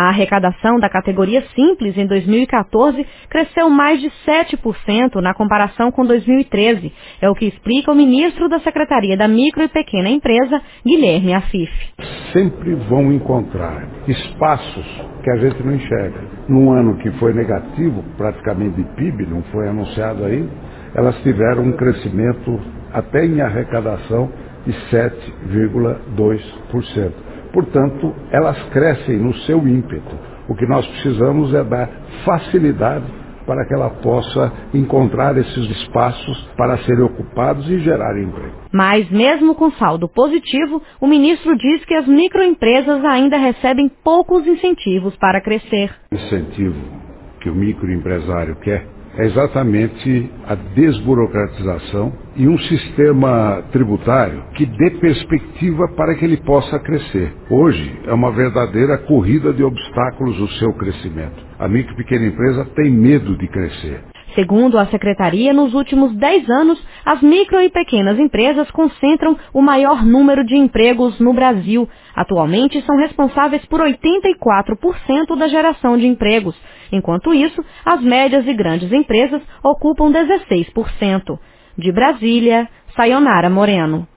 A arrecadação da categoria Simples em 2014 cresceu mais de 7% na comparação com 2013, é o que explica o ministro da Secretaria da Micro e Pequena Empresa, Guilherme Afif. Sempre vão encontrar espaços que a gente não enxerga. Num ano que foi negativo, praticamente de PIB, não foi anunciado ainda, elas tiveram um crescimento até em arrecadação de 7,2%. Portanto, elas crescem no seu ímpeto. O que nós precisamos é dar facilidade para que ela possa encontrar esses espaços para serem ocupados e gerar emprego. Mas, mesmo com saldo positivo, o ministro diz que as microempresas ainda recebem poucos incentivos para crescer. O incentivo que o microempresário quer é exatamente a desburocratização e um sistema tributário que dê perspectiva para que ele possa crescer. Hoje é uma verdadeira corrida de obstáculos o seu crescimento. A micro e pequena empresa tem medo de crescer. Segundo a Secretaria, nos últimos 10 anos, as micro e pequenas empresas concentram o maior número de empregos no Brasil. Atualmente, são responsáveis por 84% da geração de empregos. Enquanto isso, as médias e grandes empresas ocupam 16%. De Brasília, Sayonara Moreno.